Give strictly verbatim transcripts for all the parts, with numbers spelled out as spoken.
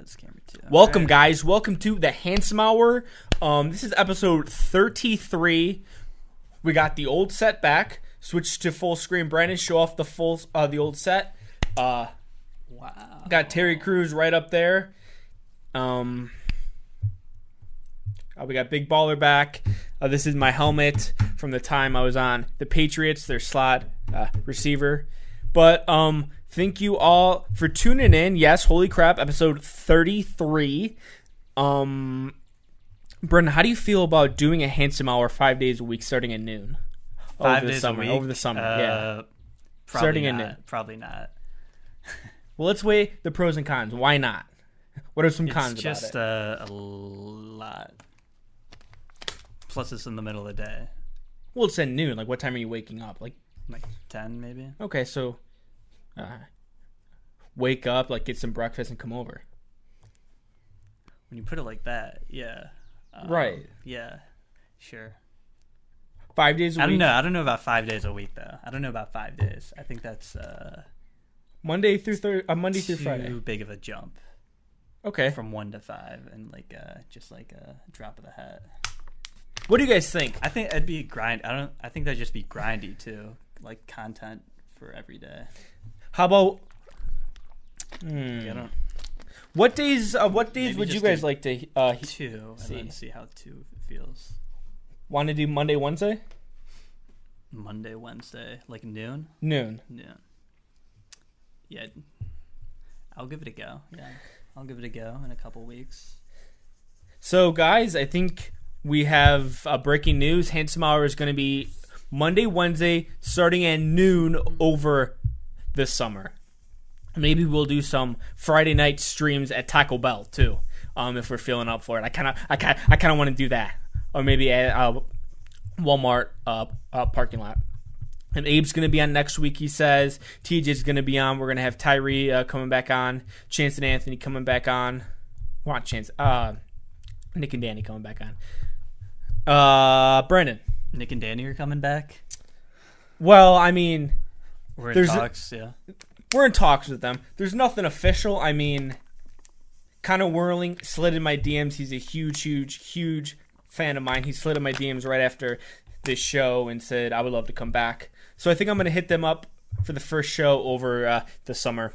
this camera too. Welcome, right. guys. Welcome to the Handsome Hour. Um, this is episode thirty-three. We got the old set back. Switch to full screen. Brandon, show off the full, uh, the old set. Uh, wow. Got Terry Crews right up there. Um, uh, we got Big Baller back. Uh, this is my helmet from the time I was on the Patriots, their slot uh, receiver. But um, thank you all for tuning in. Yes, holy crap, episode thirty-three. Um, Brendan, how do you feel about doing a Handsome Hour five days a week starting at noon? Five over the days summer, a week? over the summer, uh, yeah. Probably Starting at not. noon. Probably not. Well, let's weigh the pros and cons. Why not? What are some It's cons just about it? uh, a lot. Plus, it's in the middle of the day. Well, it's at noon. Like, what time are you waking up? Like, Like ten, maybe? okay, so uh, wake up, like, get some breakfast, and come over. When you put it like that, yeah. Um, Right. Yeah, sure. Five days a I week. don't know. I don't know about five days a week, though. I don't know about five days. I think that's uh, Monday through thir- uh, Monday too through Friday. big of a jump Okay. from one to five, and like uh, just like a drop of the hat. What do you guys think? I think it'd be grind. I don't. I think that'd just be grindy too, like content for every day. How about? Hmm. I don't What days? Uh, what days Maybe would you just guys do like to uh, two, and see. then see how two feels. want to do? Monday, Wednesday, Monday, Wednesday, like noon. noon. Noon. Yeah, I'll give it a go. Yeah, I'll give it a go in a couple weeks. So, guys, I think we have uh, breaking news. Handsome Hour is going to be Monday, Wednesday, starting at noon over the summer. Maybe we'll do some Friday night streams at Taco Bell too, um, if we're feeling up for it. I kind of, I kind, I kind of want to do that, or maybe at uh, Walmart uh, uh, parking lot. And Abe's going to be on next week, he says. T J's going to be on. We're going to have Tyree uh, coming back on. Chance and Anthony coming back on. Well, not Chance. Uh, Nick and Danny coming back on. Uh, Brendan. Nick and Danny are coming back. Well, I mean, We're in There's a- talks. yeah. we're in talks with them. There's nothing official. I mean, kind of whirling. Slid in my D Ms. He's a huge, huge, huge fan of mine. He slid in my D Ms right after this show and said, I would love to come back. So I think I'm going to hit them up for the first show over uh, the summer.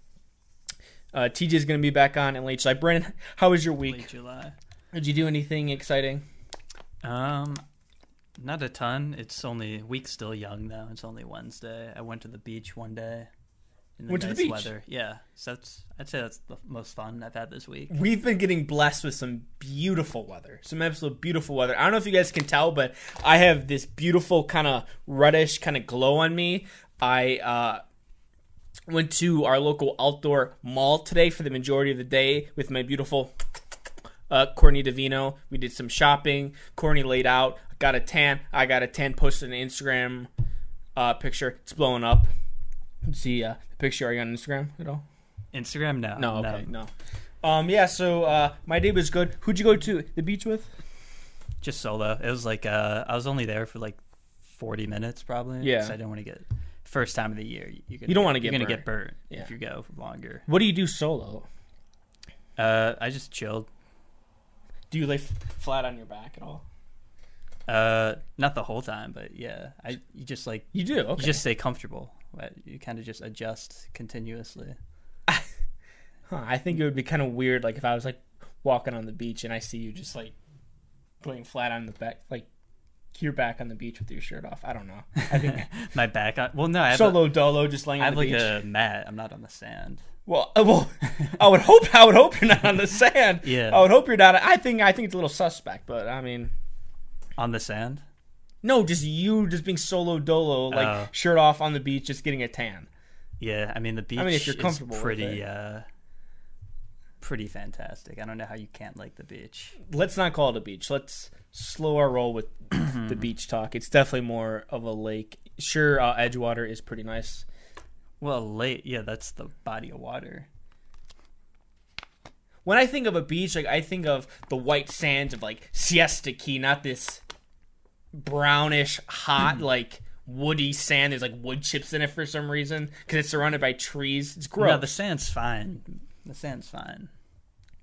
Uh, T J's going to be back on in late July. Brendan, how was your week? Late July. Did you do anything exciting? Um, not a ton. It's only week's still young though. It's only Wednesday. I went to the beach one day. In the Went to the nice beach? weather. Yeah. So that's I'd say that's the most fun I've had this week. We've been getting blessed with some beautiful weather. Some absolute beautiful weather. I don't know if you guys can tell, but I have this beautiful kind of reddish kind of glow on me. I uh, went to our local outdoor mall today for the majority of the day with my beautiful uh, Courtney Davino. We did some shopping. Courtney laid out. Got a tan. I got a tan. Posted an Instagram uh, picture. It's blowing up. See uh, the picture. Are you on Instagram at all? Instagram, no. No, okay, no. Um, yeah, so uh, my day was good. Who'd you go to the beach with? Just solo. It was like uh, I was only there for like forty minutes probably. Yeah. 'cause I didn't want to get first time of the year. You're gonna You don't get- wanna get You're gonna burnt. get burnt Yeah. if you go longer. What do you do solo? Uh, I just chilled. Do you lay f- flat on your back at all? Uh, not the whole time, but yeah, I you just like You do, okay. you just stay comfortable. You kind of just adjust continuously. Huh, I think it would be kind of weird, like if I was like walking on the beach and I see you just like laying flat on the back, like your back on the beach with your shirt off. I don't know. I think My back on. Well, no, I have, solo a, dolo just laying I on have the like beach. a mat. I'm not on the sand. Well, uh, well, I would hope. I would hope you're not on the sand. Yeah. I would hope you're not. I think. I think it's a little suspect, but I mean, On the sand? no, just you just being solo dolo, like Oh. shirt off on the beach, just getting a tan. Yeah, I mean the beach. I mean, if you're comfortable is with pretty, it. uh, pretty fantastic. I don't know how you can't like the beach. Let's not call it a beach. Let's slow our roll with the beach talk. It's definitely more of a lake. Sure, uh, Edgewater is pretty nice. Well, late. Yeah, that's the body of water. When I think of a beach, like I think of the white sands of like Siesta Key, not this brownish, hot, like woody sand. There's like wood chips in it for some reason because it's surrounded by trees. It's gross. No, the sand's fine. The sand's fine.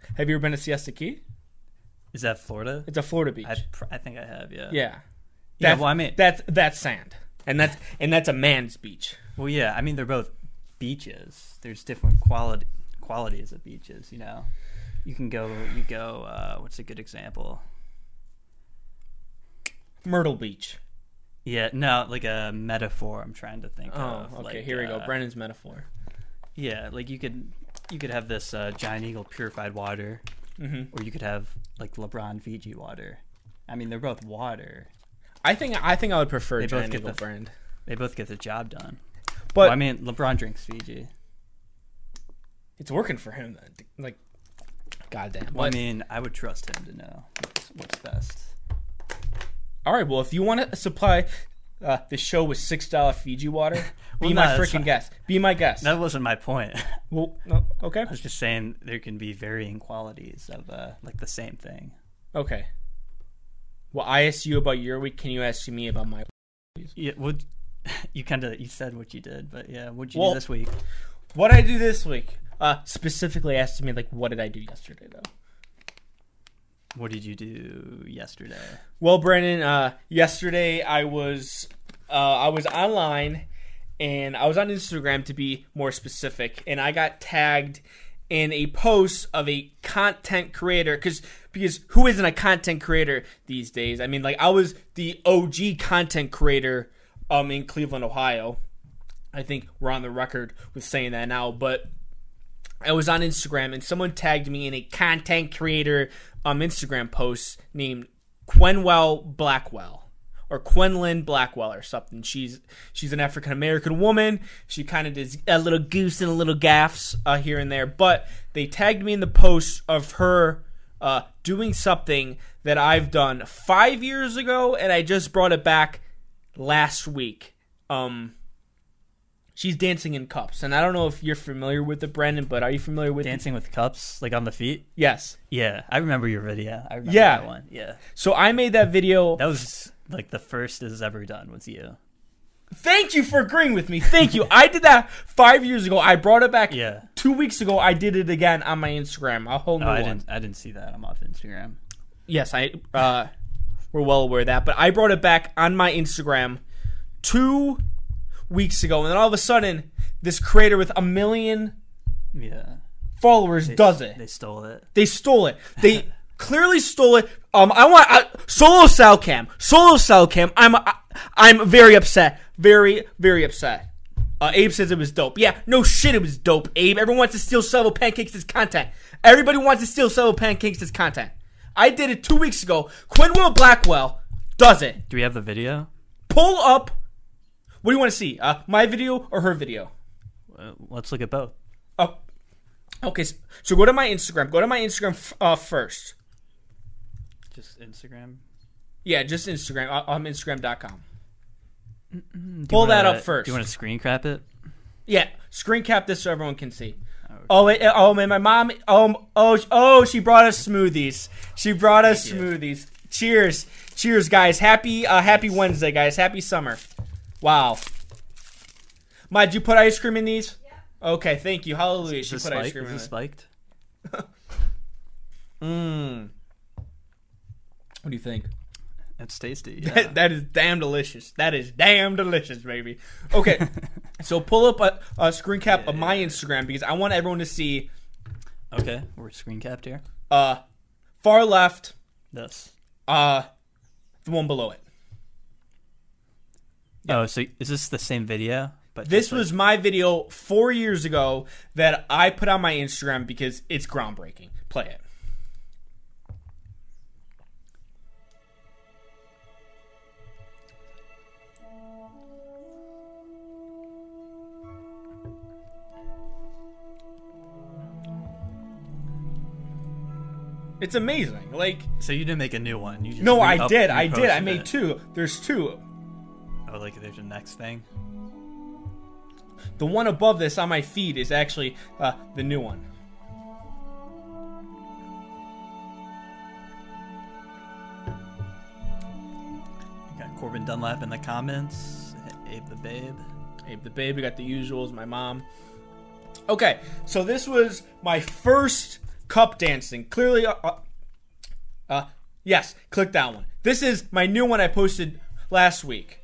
Have you ever been to Siesta Key? Is that Florida? It's a Florida beach. I, pr- I think I have. Yeah. Yeah. Yeah. That's, Well, I mean, that's that's sand, and that's and that's a man's beach. well, yeah. I mean, they're both beaches. There's different quality qualities of beaches. You know, you can go. You go. Uh, what's a good example? Myrtle Beach. Yeah. No, like a metaphor. I'm trying to think Oh, of. okay. Like, Here we go. uh, Brennan's metaphor. Yeah, like you could you could have this uh, Giant Eagle purified water, Mm-hmm. or you could have like LeBron Fiji water. I mean, they're both water. I think I think I would prefer They both Giant get Eagle the- brand. They both get the job done. But Well, I mean, LeBron drinks Fiji. it's working for him. Then. Like, goddamn. Well, I But- mean, I would trust him to know what's, what's best. all right. Well, if you want to supply uh, the show with six dollar Fiji water, be Well, no, my that's freaking fine. guest. Be my guest. That wasn't my point. Well, no, okay. I was just saying there can be varying qualities of uh, like the same thing. Okay. Well, I asked you about your week. Can you ask me about my? Yeah, would you kind of you said what you did, but yeah, what'd you Well- do this week? What did I do this week? Uh, specifically asked me like, what did I do yesterday though? What did you do yesterday? Well, Brandon, uh, yesterday I was uh, I was online, and I was on Instagram to be more specific, and I got tagged in a post of a content creator because because who isn't a content creator these days? I mean, like I was the O G content creator um in Cleveland, Ohio. I think we're on the record with saying that now, but I was on Instagram and someone tagged me in a content creator um Instagram post named Quenwell Blackwell or Quenlyn Blackwell or something. She's she's an African American woman. She kind of does a little goose and a little gaffs uh, here and there, but they tagged me in the post of her uh, doing something that I've done five years ago, and I just brought it back last week. Um. She's dancing in cups, and I don't know if you're familiar with it, Brandon, but are you familiar with Dancing with cups, like on the feet? Yes. Yeah, I remember your video. I remember Yeah. that one. Yeah. So I made that video. That was like the first it's ever done with you. Thank you for agreeing with me. Thank you. I did that five years ago. I brought it back Yeah. two weeks ago. I did it again on my Instagram. A whole new Oh, I one. didn't I didn't see that. I'm off Instagram. Yes, I. Uh, we're well aware of that, but I brought it back on my Instagram two weeks ago, and then all of a sudden, this creator with a million Yeah. followers They, does it. They stole it. They stole it. They clearly stole it. Um, I want uh, solo cell cam. Solo cell cam. I'm I, I'm very upset. Very very upset. Uh, Abe says it was dope. Yeah, no shit, it was dope. Abe, everyone wants to steal Several Pancakes as content. Everybody wants to steal Several Pancakes as content. I did it two weeks ago. Quenwell Blackwell does it. Do we have the video? Pull up. What do you want to see? Uh, my video or her video? Uh, let's look at both. Oh, okay. So, so go to my Instagram. Go to my Instagram f- uh, first. Just Instagram. Yeah, just Instagram. Uh, um, Instagram dot com. Do you Pull that wanna- up first. Do you want to screen cap it? Yeah, screen cap this so everyone can see. Okay. Oh, wait, oh man, my mom. Oh, oh, oh, she brought us smoothies. She brought us Thank you. smoothies. Cheers, cheers, guys. Happy, uh, happy Wednesday, guys. Happy summer. Wow. Ma, did you put ice cream in these? Yeah. Okay, thank you. Hallelujah. Is She this put ice spiked? cream Is in this it. spiked? Mmm. What do you think? It's tasty. Yeah. that is damn delicious. That is damn delicious, baby. Okay, so pull up a, a screen cap Yeah, of my yeah. Instagram because I want everyone to see Okay, we're screen capped here. uh, far left, This. uh, the one below it. Oh, so is this the same video? But This just, like- was my video four years ago that I put on my Instagram because it's groundbreaking. Play it. It's amazing. Like, So you didn't make a new one. You just no, re- I up- did. I did. I reposted made it. two. There's two. Oh, like there's a next thing. The one above this on my feed is actually uh, the new one. You got Corbin Dunlap in the comments. Abe the Babe. Abe the Babe, we got the usuals, my mom. Okay, so this was my first cup dancing. Clearly, uh, uh, uh, yes, click that one. This is my new one I posted last week.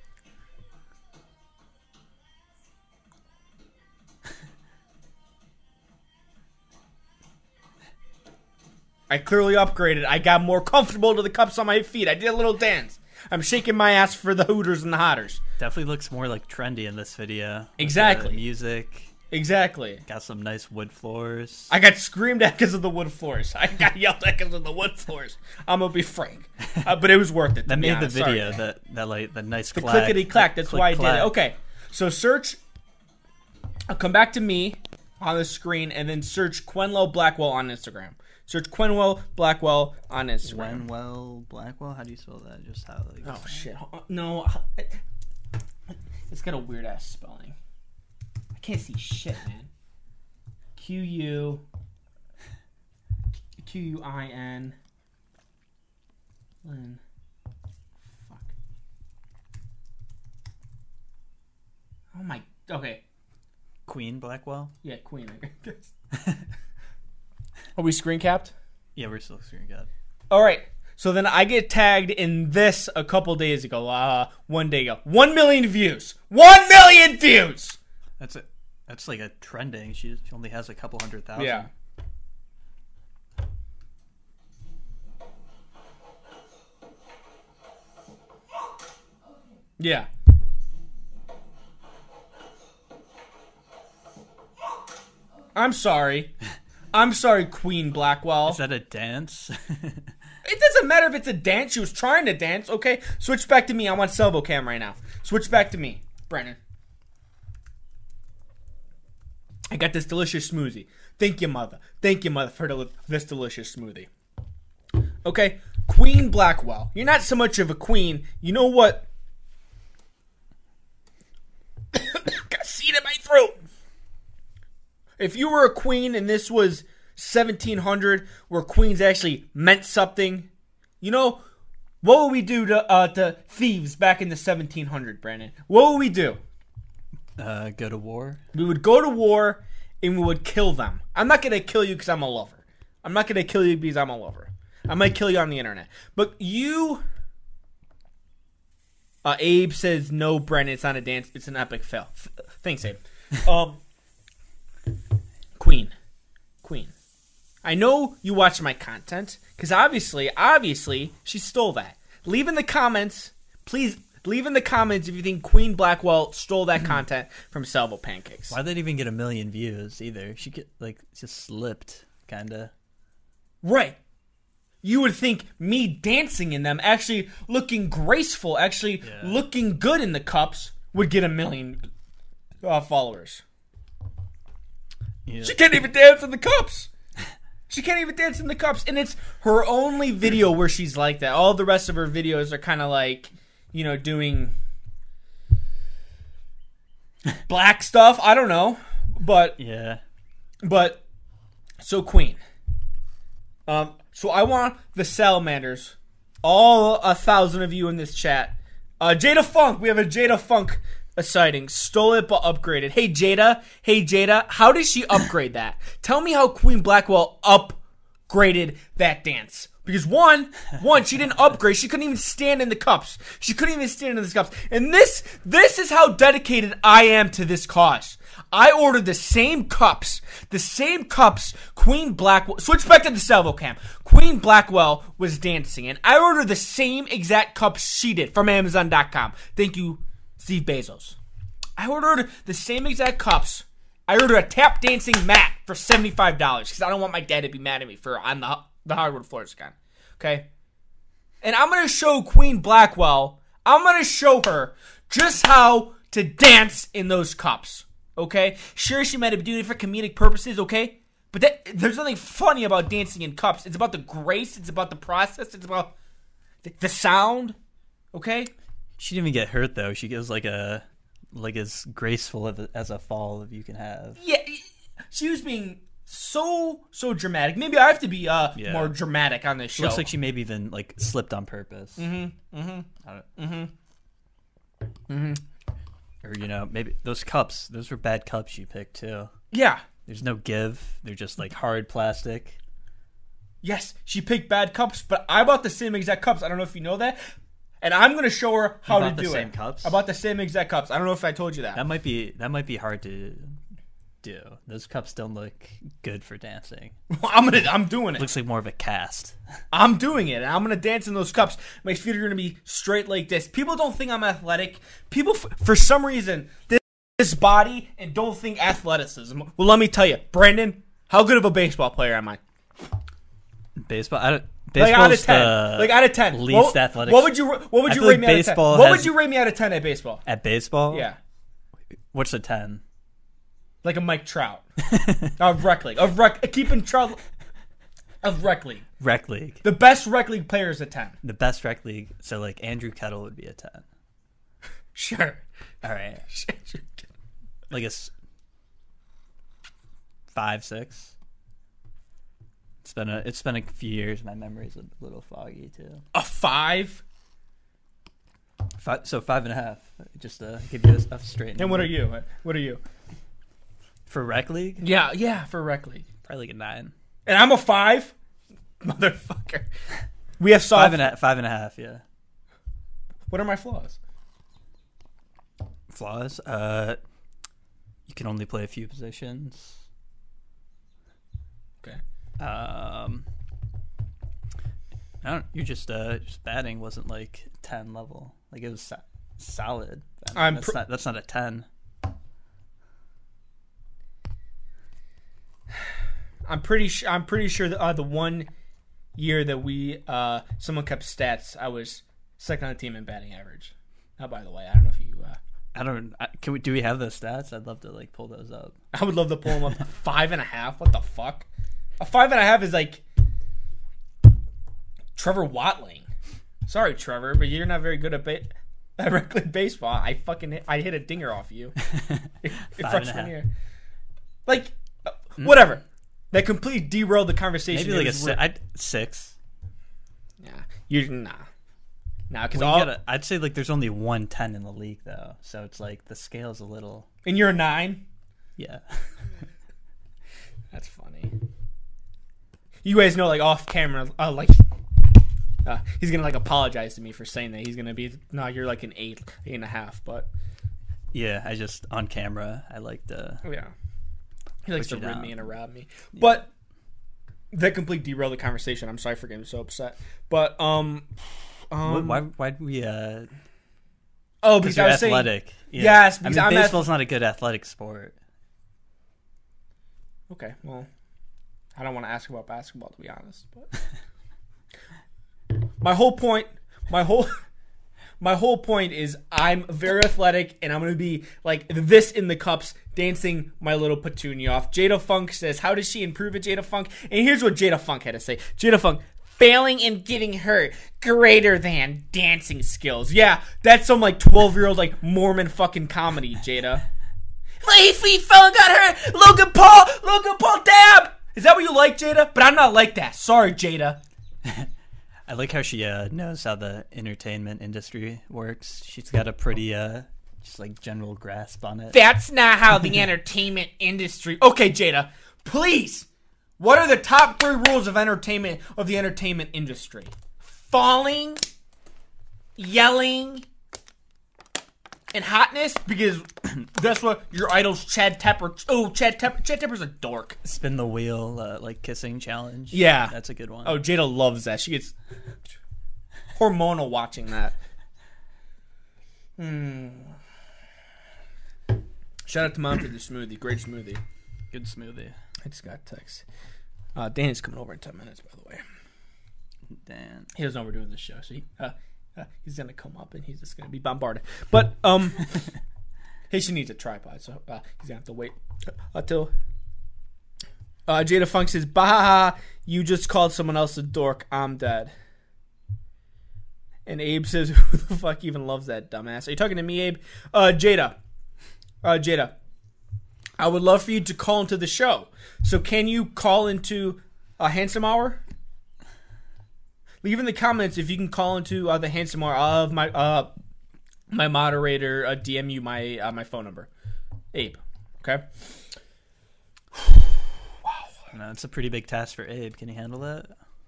I clearly upgraded. I got more comfortable to the cups on my feet. I did a little dance. I'm shaking my ass for the Hooters and the Hotters. Definitely looks more like trendy in this video. Exactly. Music. Exactly. Got some nice wood floors. I got screamed at because of the wood floors. I got yelled at because of the wood floors. I'm gonna be frank, uh, but it was worth it. That made honest. the video Sorry. that that like the nice the clack, clickety clack. That's click, why I clack. did it. Okay, so search. I'll come back to me on the screen and then search Quenlo Blackwell on Instagram. Search Quenlo Blackwell on Instagram. Quenlo Blackwell. How do you spell that? Just how? Like, Oh shit! No, it's got a weird ass spelling. I can't see shit, man. Q U Q U I N. Lynn. Fuck. Oh my. Okay. Queen Blackwell. Yeah, Queen. I guess. Are we screen capped? Yeah, we're still screen capped. All right. So then I get tagged in this a couple days ago. Uh, one day ago. One million views. One million views. That's it. That's like a trending. She, she only has a couple hundred thousand. Yeah. Yeah. I'm sorry. I'm sorry, Queen Blackwell. Is that a dance? It doesn't matter if it's a dance. She was trying to dance, okay? Switch back to me. I'm on Selvo Cam right now. Switch back to me, Brennan. I got this delicious smoothie. Thank you, mother. Thank you, mother, for del- this delicious smoothie. Okay, Queen Blackwell. You're not so much of a queen. You know what? Got a seed in my throat. If you were a queen and this was seventeen hundred, where queens actually meant something, you know, what would we do to uh, to thieves back in the seventeen hundred, Brandon? What would we do? Uh, go to war. We would go to war and we would kill them. I'm not going to kill you because I'm a lover. I'm not going to kill you because I'm a lover. I might kill you on the internet. But you... Uh, Abe says, no, Brandon, it's not a dance. It's an epic fail. F- thanks, Abe. um, Queen. Queen. I know you watch my content because obviously, obviously, she stole that. Leave in the comments, please... Leave in the comments if you think Queen Blackwell stole that content from Salvo Pancakes. Why did it even get a million views either? She get like just slipped, kinda. Right. You would think me dancing in them, actually looking graceful, actually Yeah. looking good in the cups, would get a million uh, followers. Yeah. She can't even dance in the cups. She can't even dance in the cups, and it's her only video where she's like that. All the rest of her videos are kind of like, you know, doing black stuff. I don't know. But, Yeah. but, so Queen. Um, so I want the salamanders, all a thousand of you in this chat. Uh, Jada Funk, we have a Jada Funk a sighting. Stole it but upgraded. Hey Jada, hey Jada, how did she upgrade that? Tell me how Queen Blackwell upgraded that dance. Because one, one, she didn't upgrade. She couldn't even stand in the cups. She couldn't even stand in the cups. And this, this is how dedicated I am to this cause. I ordered the same cups, the same cups Queen Blackwell, switch back to the Salvo Cam. Queen Blackwell was dancing, and I ordered the same exact cups she did from Amazon dot com. Thank you, Steve Bezos. I ordered the same exact cups. I ordered a tap dancing mat for seventy-five dollars because I don't want my dad to be mad at me for on the the hardwood floors again. Okay? And I'm going to show Queen Blackwell, I'm going to show her just how to dance in those cups. Okay? Sure, she might have been doing it for comedic purposes, okay? But that, there's nothing funny about dancing in cups. It's about the grace. It's about the process. It's about the, the sound. Okay? She didn't even get hurt though. She goes like a like as graceful of a, as a fall as you can have. Yeah, she was being so so dramatic. Maybe I have to be uh Yeah. more dramatic on this It show. looks like she maybe even like slipped on purpose. Mm-hmm. Mm-hmm. I don't- Mm-hmm. Mm-hmm. Or you know maybe those cups. Those were bad cups you picked too. Yeah. There's no give. They're just like hard plastic. Yes, she picked bad cups, but I bought the same exact cups. I don't know if you know that. And I'm going to show her how You to bought the do same it. cups? I bought the same exact cups. I don't know if I told you that. That might be that might be hard to do. Those cups don't look good for dancing. I'm gonna, I'm doing it. Looks like more of a cast. I'm doing it. And I'm going to dance in those cups. My feet are going to be straight like this. People don't think I'm athletic. People, f- for some reason, this, this body and don't think athleticism. Well, let me tell you, Brandon, how good of a baseball player am I? Baseball. I don't, Like out of baseball's ten. the Like out of ten. least what, athletic. What would you What would I you feel rate like me out of ten? baseball What has- would you rate me out of ten at baseball? At baseball? Yeah, What's a ten? like a Mike Trout of rec league of rec keeping Trout of rec league. Rec league. The best rec league player is a ten. The best rec league. So like Andrew Kettle would be a ten. Sure. All right. Like a s- five, six. It's been a it's been a few years. My memory's a little foggy too. A five. Five, so five and a half. Just to give you a, a straight. And what number. are you? What are you? For rec league? Yeah, yeah, for rec league. Probably like a nine. And I'm a five, motherfucker. We have soft. Five and a five and a half. Yeah. What are my flaws? Flaws. Uh, you can only play a few positions. Okay. Um, I don't. You're just uh, just batting wasn't like ten level. Like it was so- solid. I mean, I'm that's pr- not that's not a ten. I'm pretty sure. I'm pretty sure that uh, the one year that we uh, someone kept stats, I was second on the team in batting average. Oh, by the way, I don't know if you. Uh, I don't. I, can we? Do we have those stats? I'd love to like pull those up. I would love to pull them up. Five and a half. What the fuck? A five and a half is like Trevor Watling. Sorry, Trevor, but you're not very good at ba- at rec league baseball. I fucking hit, I hit a dinger off you. Freshman year. Like, uh, whatever. That completely derailed the conversation. Maybe like a was si- re- I'd, six. Yeah, you nah, nah, because Well, all you gotta, I'd say like there's only one ten in the league though, so it's like the scale's a little. and you're a nine. Yeah. That's funny. You guys know, like off camera, uh, like uh, he's gonna like apologize to me for saying that. He's gonna be no, you're like an eight, eight and a half, but Yeah, I just on camera. I like to. yeah, he likes to Put you rib down. me and around me. But that completely derailed the conversation. I'm sorry for getting so upset. But um, um why? Why would we? Uh, oh, because because you're I was saying athletic. Yeah. yes, I because mean, I'm ath- baseball's not a good athletic sport. okay. Well, I don't want to ask about basketball to be honest, but my whole point, my whole. My whole point is I'm very athletic, and I'm going to be like this in the cups, dancing my little petunia off. Jada Funk says, how does she improve it, Jada Funk? And here's what Jada Funk had to say. Jada Funk, failing and getting hurt, greater than dancing skills. Yeah, that's some like twelve-year-old like Mormon fucking comedy, Jada. Like, he fell and got hurt. Logan Paul, Logan Paul dab. Is that what you like, Jada? But I'm not like that. Sorry, Jada. I like how she uh, knows how the entertainment industry works. She's got a pretty, uh, just like general grasp on it. That's not how the entertainment industry. Okay, Jada, please. What are the top three rules of entertainment of the entertainment industry? Falling, yelling, and hotness. Because that's what your idols, Chad Tepper. Oh, Chad Tepper. Chad Tepper's a dork. Spin the wheel, uh, like kissing challenge. Yeah, that's a good one. Oh, Jada loves that. She gets hormonal watching that. Hmm. Shout out to Mom for the smoothie. Great smoothie. Good smoothie. I just got a text. Uh, Danny's coming over in ten minutes, by the way. Dan. He doesn't know we're doing this show, so he, uh, uh, he's going to come up and he's just going to be bombarded. But, um, hey, she needs a tripod, so uh, he's going to have to wait until. Uh, Jada Funk says, bah, you just called someone else a dork. I'm dead. And Abe says, who the fuck even loves that dumbass? Are you talking to me, Abe? Uh, Jada. Uh, Jada. I would love for you to call into the show. So can you call into a uh, Handsome Hour? Leave in the comments if you can call into uh, the Handsome Hour of my uh, my moderator. Uh, D M you my uh, my phone number, Abe. Okay. No, it's a pretty big task for Abe. Can he handle that?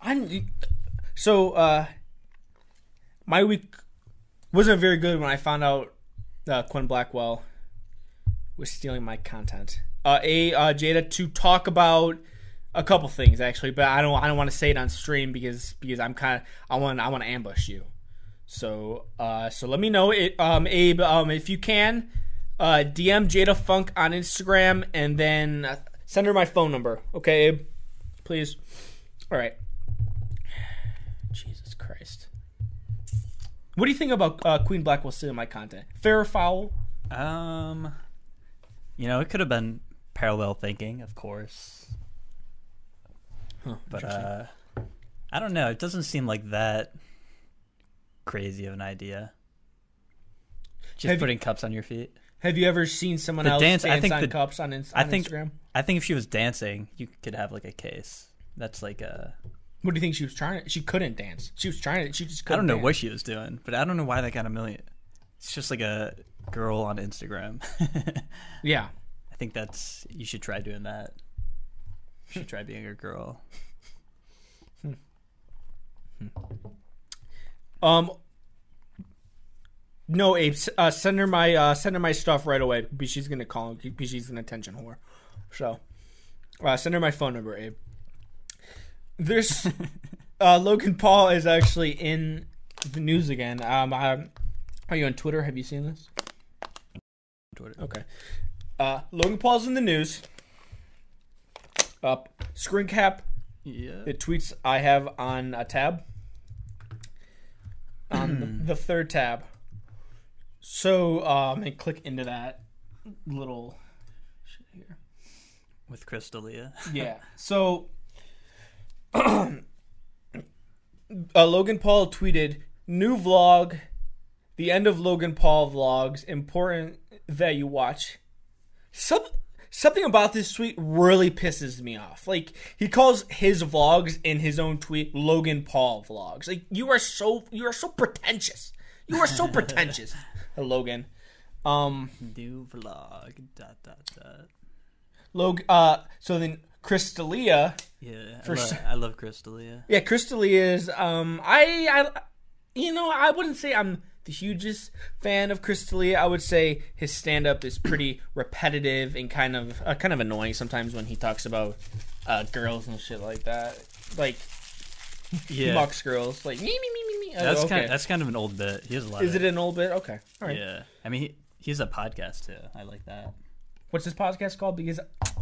I so uh, my week wasn't very good when I found out uh, Quinn Blackwell was stealing my content. Uh, a uh, Jada to talk about a couple things actually, but I don't I don't want to say it on stream because because I'm kind of I want I want to ambush you. So uh, so let me know it, um, Abe, um, if you can, uh, D M Jada Funk on Instagram and then uh, send her my phone number. Okay, Abe, please. All right. Jesus Christ. What do you think about uh, Queen Blackwell stealing my content? Fair or foul? Um, you know, it could have been parallel thinking, of course. Huh, but uh, I don't know. It doesn't seem like that crazy of an idea. Just have putting you, cups on your feet. Have you ever seen someone the else dance, dance I think on the, cups on, on I think, Instagram? I think if she was dancing, you could have like a case. That's like a... What do you think she was trying to... She couldn't dance. She was trying to... She just couldn't I don't know dance. what she was doing, but I don't know why that got a million. It's just like a girl on Instagram. Yeah. I think that's... You should try doing that. You should try being a girl. Hmm. Um... No, Abe. Uh, send her my uh, send her my stuff right away because she's gonna call him because she's an attention whore. So, uh, send her my phone number, Abe. There's uh, Logan Paul is actually in the news again. Um, I, are you on Twitter? Have you seen this? Twitter. Okay. Uh, Logan Paul's in the news. Up uh, screen cap. Yeah. The tweets I have on a tab. On the, the third tab. So, um, and click into that little shit here. With Crystalia. Yeah. So, uh, Logan Paul tweeted, new vlog, the end of Logan Paul vlogs, important that you watch. Some, something about this tweet really pisses me off. Like, he calls his vlogs in his own tweet Logan Paul vlogs. Like, you are so, you are so pretentious. You are so pretentious. Logan. Um, New vlog. Dot dot dot. Log. Uh. So then, Crystalia. Yeah. For I, love, sure. I love Crystalia. Yeah, Crystalia is. Um. I. I. You know, I wouldn't say I'm the hugest fan of Crystalia. I would say his stand-up is pretty repetitive and kind of uh, kind of annoying sometimes when he talks about uh, girls and shit like that. Like. Yeah. He mocks girls like me me me me me. That's okay. kind. Of, that's kind of an old bit. He has a lot. Is of it an old bit? Okay. All right. Yeah. I mean, he, he has a podcast too. I like that. What's this podcast called? Because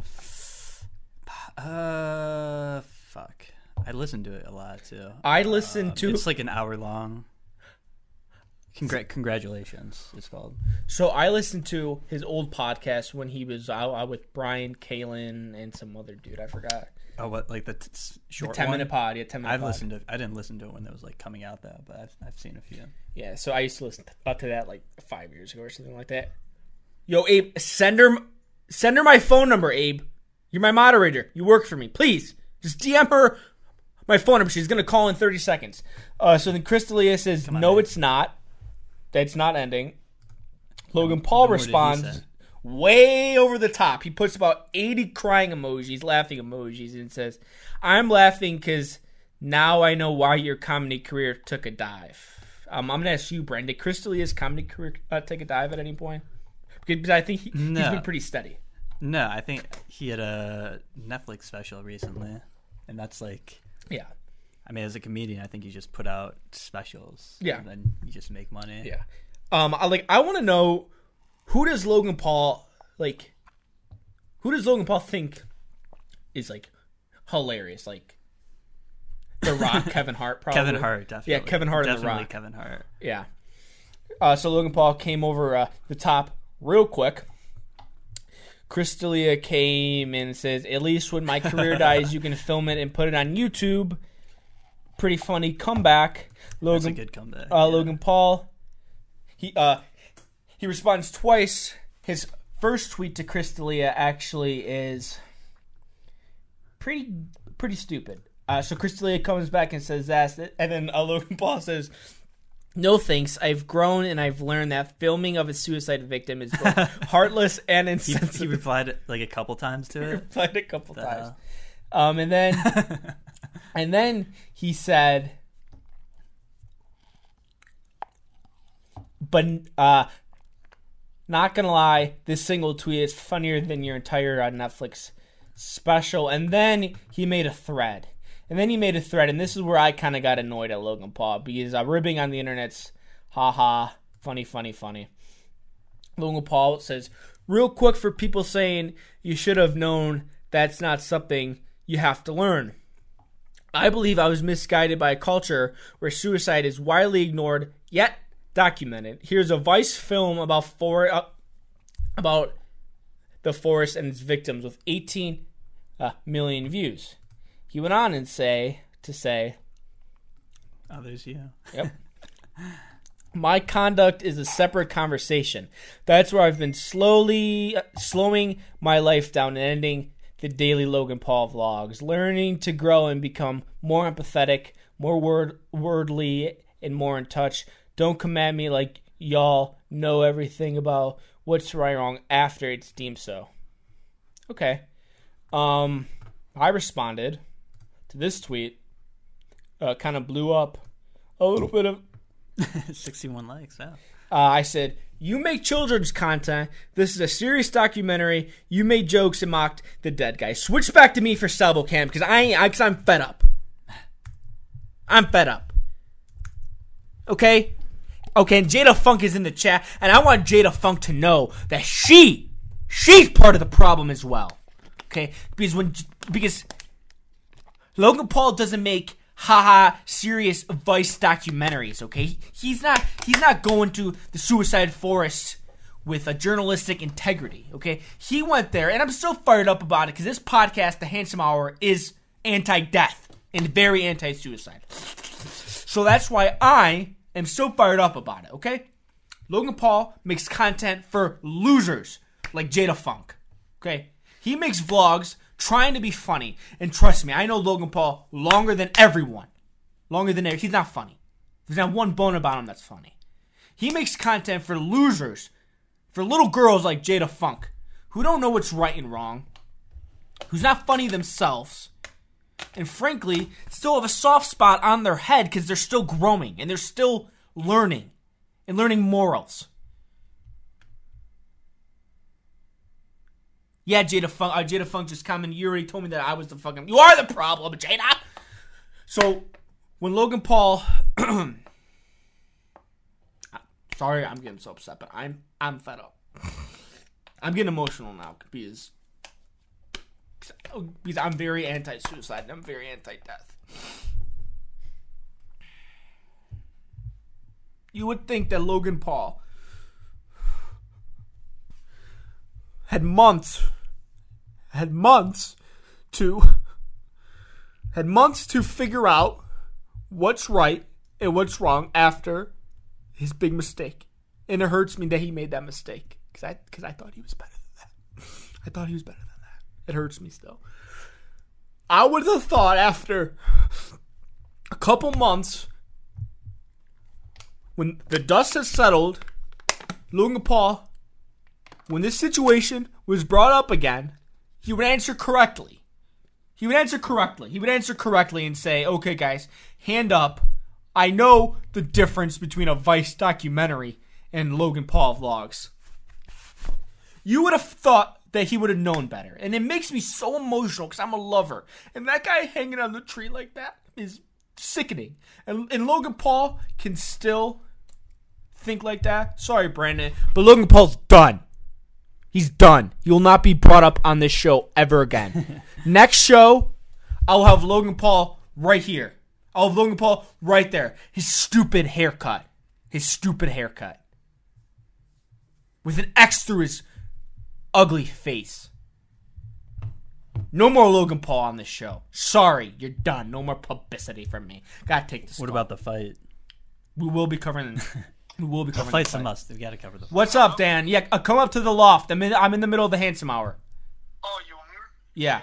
uh, fuck. I listen to it a lot too. I listen um, to. It's like an hour long. Congra- congratulations, it's called. So I listened to his old podcast when he was out, out with Brian Kalin and some other dude. I forgot. Oh, what like the t- short the ten one? minute pod? Yeah, ten minute. I've pod. listened to. I didn't listen to it when it was like coming out though, but I've I've seen a few. Yeah, so I used to listen to, to that like five years ago or something like that. Yo, Abe, send her send her my phone number, Abe. You're my moderator. You work for me. Please just D M her my phone number. She's gonna call in thirty seconds. Uh, so then Crystalia says, on, "No, man. it's not. That's not ending." Logan Paul What more did he responds. say? Way over the top. He puts about eighty crying emojis, laughing emojis, and says, I'm laughing because now I know why your comedy career took a dive. Um, I'm going to ask you, Brent, did Crystalia's comedy career uh, take a dive at any point? Because I think he, No. he's been pretty steady. No, I think he had a Netflix special recently, and that's like, Yeah. I mean, as a comedian, I think you just put out specials. Yeah. And then you just make money. Yeah. Um, I, like, I want to know, who does Logan Paul, like, who does Logan Paul think is, like, hilarious? Like, The Rock, Kevin Hart, probably. Kevin Hart, definitely. Yeah, Kevin Hart and The definitely Rock. Kevin Hart. Yeah. Uh, so Logan Paul came over uh, the top real quick. Crystalia came in and says, at least when my career dies, you can film it and put it on YouTube. Pretty funny comeback. Logan, That's a good comeback. uh, yeah. Logan Paul, he uh, he responds twice. His first tweet to Crystalia actually is pretty pretty stupid. Uh, so Crystalia comes back and says that, and then uh, Logan Paul says, no thanks, I've grown and I've learned that filming of a suicide victim is both heartless and he, insensitive. he replied like a couple times to He it. replied a couple The times. hell? Um, and then And then he said, but uh, not gonna lie, this single tweet is funnier than your entire uh, Netflix special. And then he made a thread. And then he made a thread, and this is where I kind of got annoyed at Logan Paul, because uh, ribbing on the internet's haha, funny, funny, funny. Logan Paul says, real quick for people saying you should have known that's not something you have to learn. I believe I was misguided by a culture where suicide is widely ignored, yet documented. Here's a Vice film about for, uh, about the forest and its victims with eighteen uh, million views. He went on and say to say, "Oh, there's you." Yep. My conduct is a separate conversation. That's where I've been slowly uh, slowing my life down and ending the daily Logan Paul vlogs, learning to grow and become more empathetic, more word wordly, and more in touch. Don't come at me like y'all know everything about what's right or wrong after it's deemed so. Okay. Um, I responded to this tweet. Uh, kind of blew up a little bit of sixty-one likes. Yeah. Uh, I said, you make children's content. This is a serious documentary. You made jokes and mocked the dead guy. Switch back to me for Salvo Cam because I ain't, because I'm fed up. I'm fed up. Okay? Okay, and Jada Funk is in the chat, and I want Jada Funk to know that she, she's part of the problem as well. Okay? Because when, because Logan Paul doesn't make haha serious Vice documentaries, okay? He's not he's not going to the suicide forest with a journalistic integrity, okay? He went there, and I'm still fired up about it because this podcast, The Handsome Hour, is anti-death and very anti-suicide. So that's why I am so fired up about it, okay? Logan Paul makes content for losers like Jada Funk, okay? He makes vlogs trying to be funny. And trust me, I know Logan Paul longer than everyone. Longer than everyone. He's not funny. There's not one bone about him that's funny. He makes content for losers. For little girls like Jada Funk. Who don't know what's right and wrong. Who's not funny themselves. And frankly, still have a soft spot on their head because they're still growing. And they're still learning. And learning morals. Yeah, Jada Funk. Uh, Jada Funk just commented. You already told me that I was the fucking. You are the problem, Jada. So when Logan Paul, sorry, I'm getting so upset, but I'm I'm fed up. I'm getting emotional now because because I'm very anti-suicide and I'm very anti-death. You would think that Logan Paul had months, had months to, had months to figure out what's right and what's wrong after his big mistake. And it hurts me that he made that mistake because I, because I thought he was better than that. I thought he was better than that. It hurts me still. I would have thought after a couple months, when the dust has settled, Logan Paul, when this situation was brought up again, he would answer correctly. He would answer correctly. He would answer correctly and say, okay, guys, hand up. I know the difference between a Vice documentary and Logan Paul vlogs. You would have thought that he would have known better. And it makes me so emotional because I'm a lover. And that guy hanging on the tree like that is sickening. And, and Logan Paul can still think like that. Sorry, Brandon. But Logan Paul's done. He's done. He will not be brought up on this show ever again. Next show, I'll have Logan Paul right here. I'll have Logan Paul right there. His stupid haircut. His stupid haircut. With an X through his ugly face. No more Logan Paul on this show. Sorry, you're done. No more publicity from me. Gotta take this. What about the fight? We will be covering We will be The covering fight's the a fight. must. We got to cover the fight. What's up, Dan? Yeah, uh, come up to the loft. I'm in, I'm in the middle of the Handsome Hour. Oh, you want me? Yeah.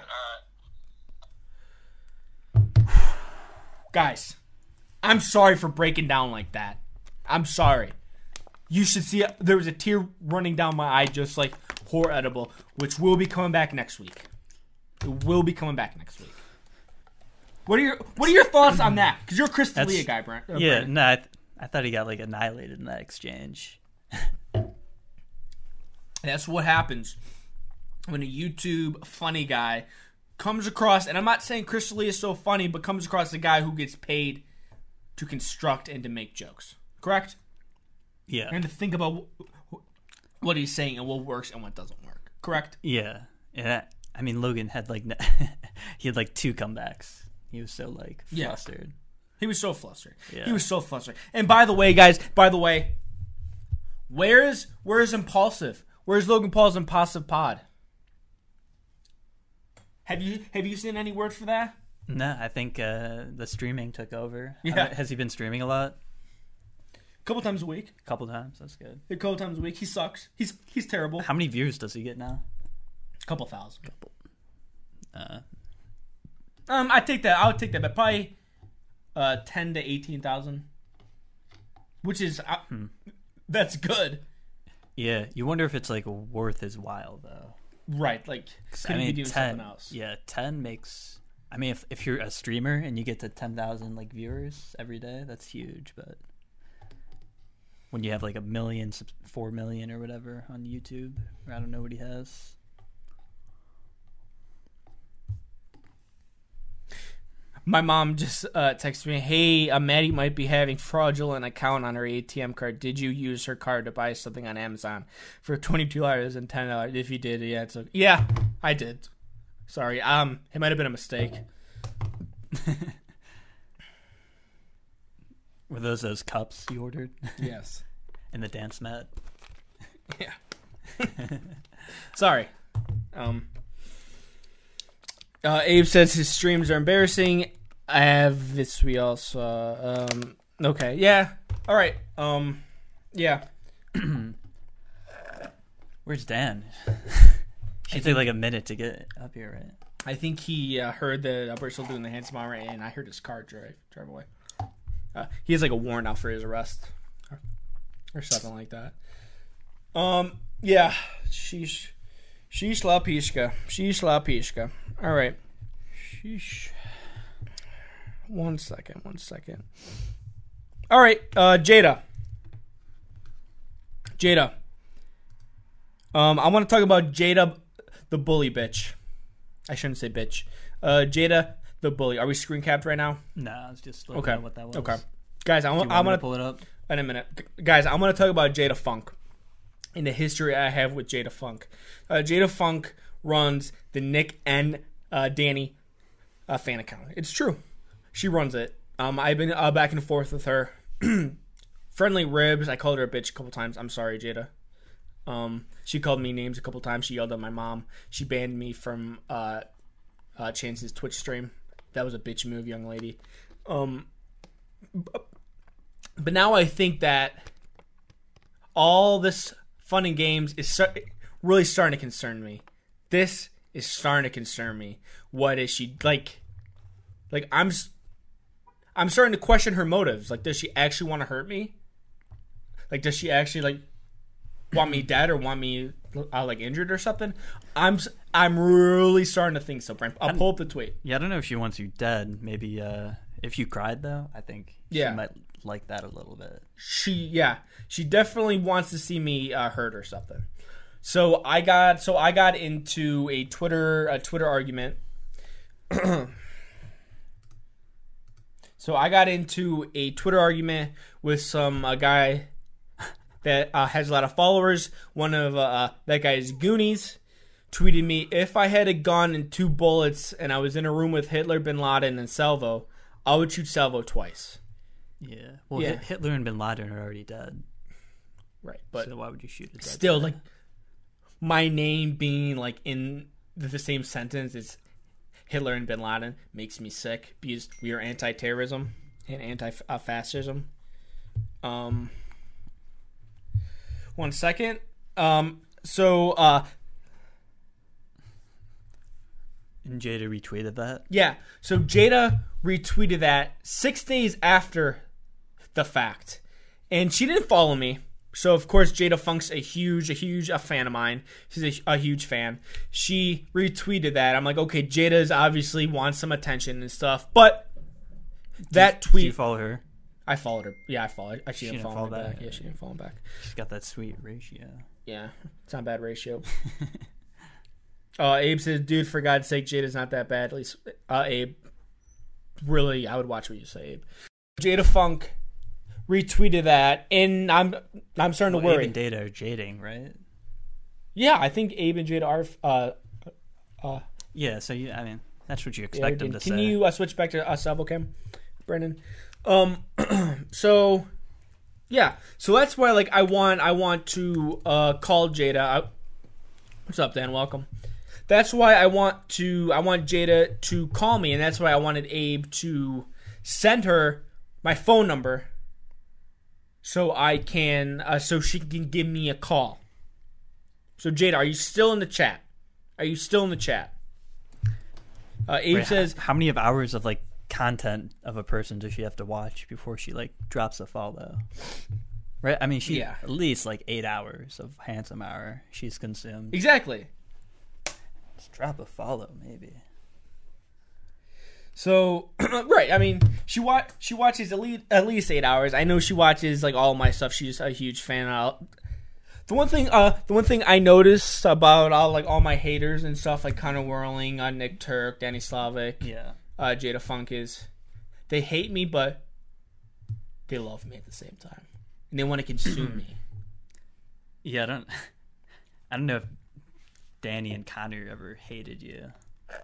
Alright. Guys, I'm sorry for breaking down like that. I'm sorry. You should see it. There was a tear running down my eye just like Horror Edible, which will be coming back next week. It will be coming back next week. What are your What are your thoughts on that? Because you're a Chris That's- D'Elia guy, Brent. uh, Yeah, Brent. no, I, th- I thought he got like annihilated in that exchange. That's what happens when a YouTube funny guy comes across, and I'm not saying Chris D'Elia is so funny, but comes across a guy who gets paid to construct and to make jokes. Correct? Yeah, And to think about wh- wh- what he's saying and what works and what doesn't work. Correct? yeah, yeah. I mean, Logan had like n- he had like two comebacks. He was so like Yeah. flustered. He was so flustered. Yeah. He was so flustered. And by the way, guys, by the way, where's where's Impulsive? Where's Logan Paul's Impulsive Pod? Have you have you seen any word for that? No, I think uh, the streaming took over. I Yeah. don't- has he been streaming a lot? A couple times a week. A couple times. That's good. A couple times a week. He sucks. He's he's terrible. How many views does he get now? A couple thousand. Uh, Um, I take that. I would take that, but probably uh ten to eighteen thousand, which is uh, that's good, yeah, you wonder if it's like worth his while though. right? Like, 'Cause, could I he mean, be doing ten. something else? Yeah, ten makes. I mean, if if you're a streamer and you get to ten thousand like viewers every day, that's huge. But when you have like a million, subs- four million or whatever on YouTube, or I don't know what he has. My mom just uh, texted me, "Hey, uh, Maddie might be having fraudulent account on her A T M card. Did you use her card to buy something on Amazon for twenty-two dollars and ten dollars? If you did, yeah, it's a, yeah, I did. Sorry, um, it might have been a mistake. Were those those cups you ordered Yes, in the dance mat? yeah. Sorry. Um." Uh, Abe says his streams are embarrassing. I have this. We also. Um, okay. Yeah. All right. Um. Yeah. Where's Dan? Should take like a minute to get up here, right? I think he uh, heard that we're still doing the handsome hour, and I heard his car drive drive away. Uh, he has like a warrant out for his arrest, or, or something like that. Um. Yeah. Sheesh. Sheesh la pishka. Sheesh la pishka. All right. Sheesh. One second. One second. All right. Uh, Jada. Jada. Um, I want to talk about Jada, the bully bitch. I shouldn't say bitch. Uh, Jada, the bully. Are we screen capped right now? No, I was just looking Okay. at what that was. Okay. Guys, I Do you want, want I'm me gonna to pull it up. in a minute. G- Guys, I'm going to talk about Jada Funk and the history I have with Jada Funk. Uh, Jada Funk runs the Nick and uh, Danny uh, fan account. It's true. She runs it. Um, I've been uh, back and forth with her. Friendly ribs. I called her a bitch a couple times. I'm sorry, Jada. Um, she called me names a couple times. She yelled at my mom. She banned me from uh, uh, Chance's Twitch stream. That was a bitch move, young lady. Um, but now I think that all this fun and games is start, really starting to concern me. This is starting to concern me. What is she like? Like I'm, s- I'm starting to question her motives. Like, does she actually want to hurt me? Like, does she actually like want me dead or want me uh, like injured or something? I'm, s- I'm really starting to think so. Brent, I'll pull up the tweet. Yeah, I don't know if she wants you dead. Maybe uh, if you cried though, I think Yeah. she might like that a little bit. She, yeah, she definitely wants to see me uh, hurt or something. So I got, so I got into a Twitter, a Twitter argument. So I got into a Twitter argument with some uh, guy that uh, has a lot of followers. One of uh, that guy's Goonies tweeted me, if I had a gun and two bullets and I was in a room with Hitler, Bin Laden, and Salvo, I would shoot Salvo twice. Yeah. Well, Yeah. Hit- Hitler and Bin Laden are already dead. Right, but so why would you shoot a dead still, guy? like, my name being like in the same sentence is Hitler and Bin Laden makes me sick because we are anti-terrorism and anti-fascism. Um, one second. Um, so uh, And Jada retweeted that. yeah, so Jada retweeted that six days after the fact, and she didn't follow me. So of course Jada Funk's a huge, a huge a fan of mine. She's a, a huge fan. She retweeted that. I'm like, okay, Jada's obviously wants some attention and stuff. But that Do tweet, you follow her? I followed her. Yeah, I followed. She, She didn't, didn't follow, follow me back. back. Yeah, she didn't follow back. She's got that sweet ratio. Yeah, it's not a bad ratio. uh, Abe says, "Dude, for God's sake, Jada's not that bad." At least, uh, Abe. Really, I would watch what you say, Abe. Jada Funk retweeted that, and I'm I'm starting Well, to worry. Abe and Data are jading, right? Yeah, I think Abe and Jada are. Uh, uh, Yeah, so you, I mean, that's what you yeah, expect them did- to Can say. you uh, switch back to uh, Subocam, Brendan? Um, so yeah, so that's why like I want I want to uh call Jada. I, what's up, Dan? Welcome. That's why I want to I want Jada to call me, and that's why I wanted Abe to send her my phone number so I can uh, so she can give me a call. So Jada, are you still in the chat? Are you still in the chat? Uh, Abe Wait, says, how, how many of hours of like content of a person does she have to watch before she like drops a follow? Right? I mean, she Yeah. at least like eight hours of handsome hour she's consumed. exactly. Just drop a follow, maybe. So right, I mean, she wa- she watches at least at least eight hours. I know she watches like all my stuff. She's a huge fan. I'll, the one thing, uh, the one thing I noticed about all like all my haters and stuff, like Connor Whirling, uh, Nick Turk, Danny Slavic, Yeah. uh, Jada Funk, is they hate me, but they love me at the same time, and they want to consume me. Yeah, I don't. I don't know if Danny and Connor ever hated you.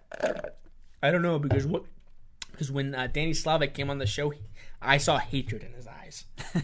I don't know because what because when uh, Danny Slavic came on the show, I saw hatred in his eyes.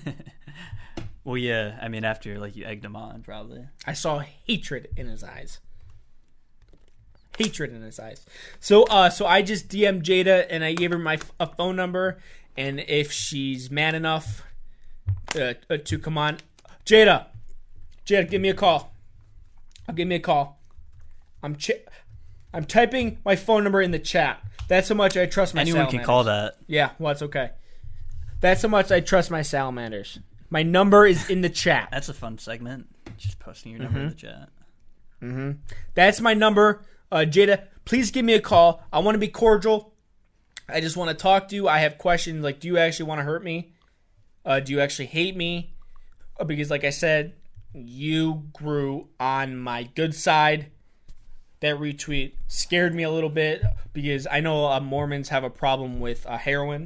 Well, yeah. I mean, after like you egged him on, probably. I saw hatred in his eyes. Hatred in his eyes. So, uh, so I just D M'd Jada and I gave her my f- a phone number, and if she's man enough uh, uh, to come on, Jada, Jada, give me a call. I'll give me a call. I'm ch- I'm typing my phone number in the chat. That's how much I trust my Anyone salamanders. can call that. Yeah, well, it's okay. That's how much I trust my salamanders. My number is in the chat. That's a fun segment. Just posting your number in the chat. Mm-hmm. That's my number. Uh, Jada, please give me a call. I want to be cordial. I just want to talk to you. I have questions like, do you actually want to hurt me? Uh, do you actually hate me? Uh, because like I said, you grew on my good side. That retweet scared me a little bit because I know uh, Mormons have a problem with uh, heroin.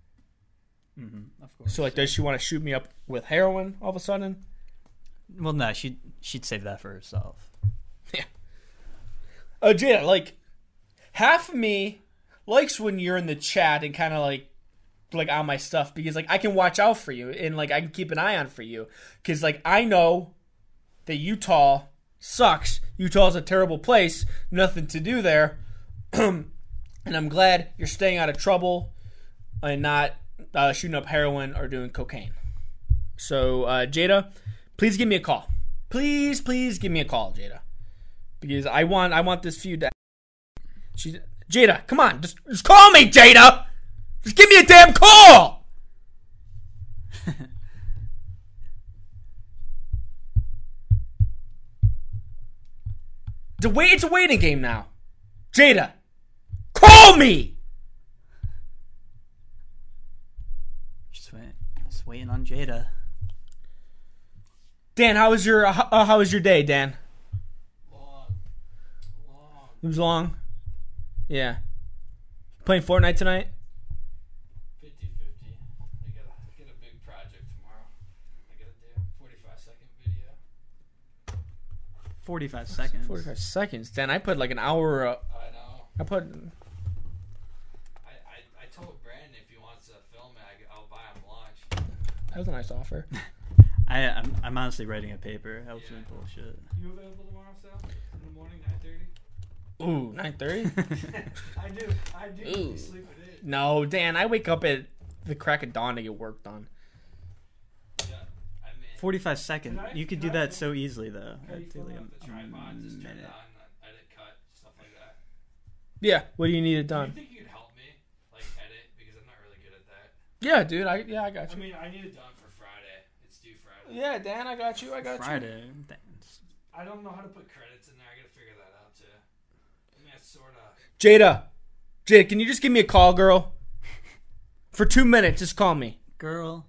Mm-hmm, of course. So like, does she want to shoot me up with heroin all of a sudden? Well, no, she'd she'd save that for herself. Yeah. Uh, Jada, like, half of me likes when you're in the chat and kind of like, like on my stuff because like I can watch out for you and like I can keep an eye on for you because like I know that Utah sucks. Utah's a terrible place. Nothing to do there, and I'm glad you're staying out of trouble and not uh, shooting up heroin or doing cocaine. So, uh, Jada, please give me a call. Please, please give me a call, Jada. Because I want I want this feud to... She, Jada, come on. Just, just call me, Jada! Just give me a damn call! it's, a wait, it's a waiting game now. Jada, call me! Just wait, just waiting on Jada. Dan, how was your uh, uh, how was your day, Dan? Long. Long. It was long. Yeah. Playing Fortnite tonight? fifty-fifty. I got a, get a big project tomorrow. I got to do forty-five second video. Forty-five seconds. forty-five seconds. Dan, I put like an hour. Uh, I know. I put. I, I, I told Brandon if he wants to film it, I, I'll buy him lunch. That was a nice offer. I, I'm, I'm honestly writing a paper. Helps Yeah. me bullshit. You available tomorrow, Sal? In the morning, nine thirty? Ooh, nine thirty? I do. I do. Ooh. You sleep it in. No, Dan, I wake up at the crack of dawn to get work done. Yeah. I mean, Forty-five seconds. Can I- You could can do I that film- so easily, though. how do you I'd feel film like it with the a tripod? Just turn it minute. on, edit, cut, stuff like that. Yeah, what do you need it Do you done? think you could help me, like, edit? Because I'm not really good at that. Yeah, dude, I yeah, I got I you. mean, I need it done for Friday. It's due Friday. Yeah, Dan, I got you. I got Friday. I don't know how to put credits in there. I gotta figure that out too. I mean, I sort of. you. Jada. Jada, can you just give me a call, girl? For two minutes, just call me. Girl.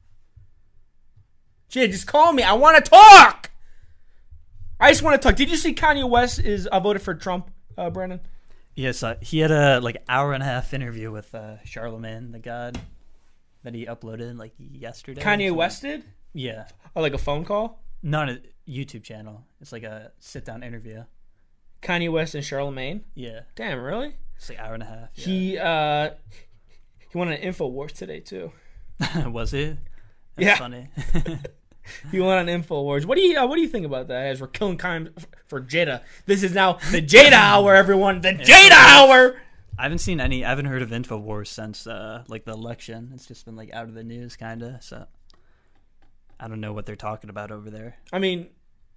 Jada, just call me. I want to talk. I just want to talk. Did you see Kanye West is uh, voted for Trump, uh, Brandon? Yes, uh, he had a like hour and a half interview with uh, Charlemagne the God that he uploaded like yesterday. Kanye West did? Yeah. Oh, like a phone call? Not a YouTube channel. It's like a sit down interview. Kanye West and Charlemagne? Yeah. Damn, really? It's like hour and a half. Yeah. He uh he won an InfoWars today too. Was it? That's Yeah. funny. He won an InfoWars. What do you uh, what do you think about that? As we're killing time for Jada, this is now the Jada hour, everyone. The Jada hour. I haven't seen any. I haven't heard of InfoWars since uh, like the election. It's just been like out of the news, kind of. So I don't know what they're talking about over there. I mean,